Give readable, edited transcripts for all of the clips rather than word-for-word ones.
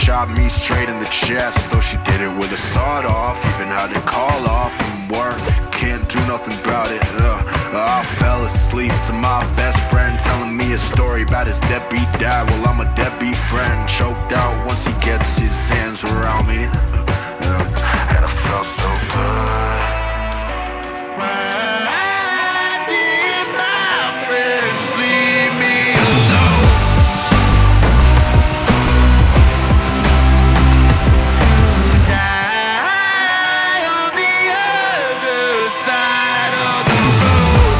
shot me straight in the chest. Though she did it with a sawed off, even had to call off from work. Can't do nothing about it. I fell asleep to my best friend telling me a story about his deadbeat dad. Well, I'm a deadbeat friend, choked out once he gets his hands around me. And I felt so good. Why did my friends leave me alone? To die on the other side of the road.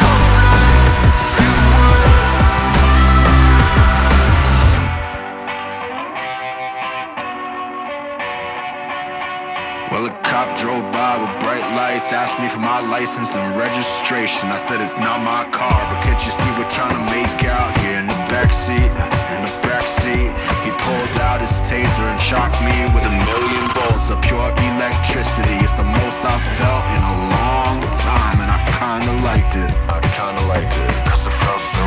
Well, a cop drove by with bright lights, asked me for my license and registration. I said it's not my car, but can't you see we're trying to make out here in the backseat? In the backseat, he pulled out his taser and shocked me with 1,000,000 volts of pure electricity. It's the most I've felt in a long time, and I kinda liked it. 'Cause it felt so